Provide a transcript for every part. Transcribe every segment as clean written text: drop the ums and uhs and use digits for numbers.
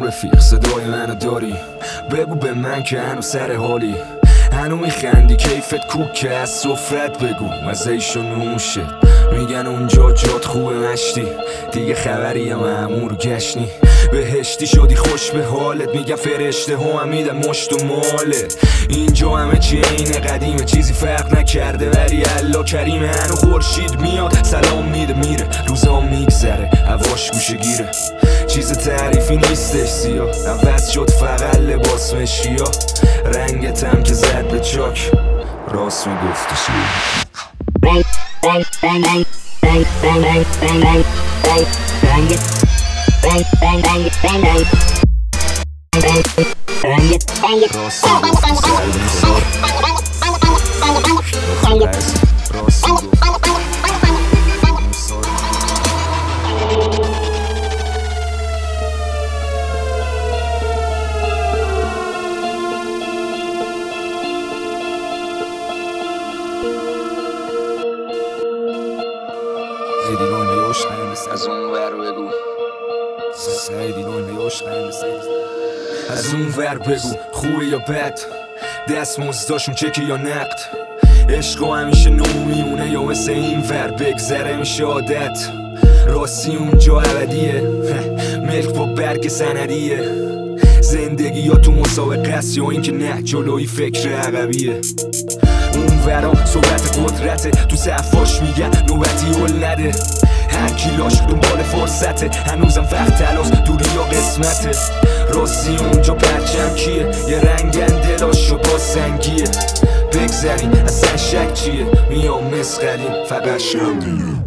رفیق صدای منو داری؟ بگو به من که هنو سر حالی، هنو میخندی کیفت کوکه، از سفرت بگو مزهشو نوشه. میگن اونجا جات خوبه مشتی، دیگه خبری یا مأمور گشنی. بهشتی شدی خوش به حالت، میگن فرشته ها هم میدن مشت و مالت. اینجا همه چی اینه قدیمه، چیزی فرق نکرده ولی الله کریمه. هنو خورشید میاد سلام میده میره، روزا میگذره هواش گوشه گیره. چیز تعریفی نیستش سیاه، عوض شد فقط لباس مشیا. رنگتم که زد به چاک، راست میگفت از اون ور بگو، از اون ور بگو خوبه یا بد، دست مزداشون چکه یا نقد. عشق همیشه نو میمونه یا مثل این ور بگذره میشه عادت. راستی اونجا ابدیه، ملک با برگ سندیه. زندگی یا تو مسابقه است یا این که نه جلوی فکر عقبیه. اون ورا صحبت قدرته، تو صفاش میگن نوبتی هل نده. هر کی لاش دنبال فرصته، هنوزم وقت تلاس دوری یا قسمته. راستی اونجا پرچم کیه، یه رنگن دلاشو با سنگیه. بگذریم اصلا شک چیه، میام مسخریم فقط شمدیه.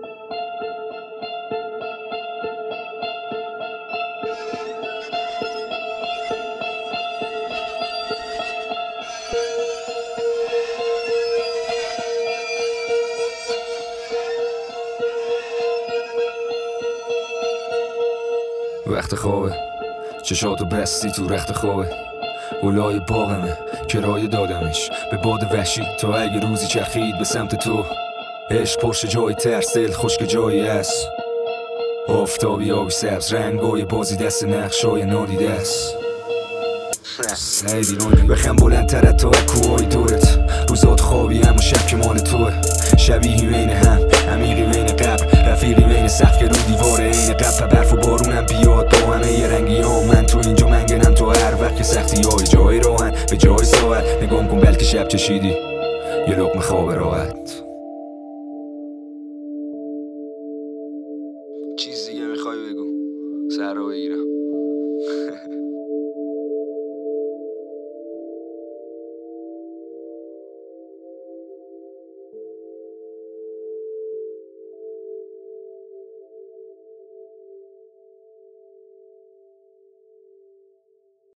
وقت خوابه، چشاتو بستی تو رخت خوابه. اولای باغمه کرایه دادمش به باد وحشی، تا اگه روزی چرخید به سمت تو. عشق پشت جای ترس، دل خشک جایی هست. آفتابی آبی سبز رنگای بازی دست نقشای نادیده است. بخم بلندتر از تا کوهای دورت، روزات خوابی اما شب که مال توه. شبیهی بین هم، عمیقی بین قبر، رفیقی بین سقف که رو دیواره این قبر. برف و بارونم بیاد با همه یه رنگی ها، من تو اینجا منگنم تو هر وقت که سختی های جای راهن به جای ساعت. نگام کن بلکه شب چشیدی یه لقمه خواب راحت.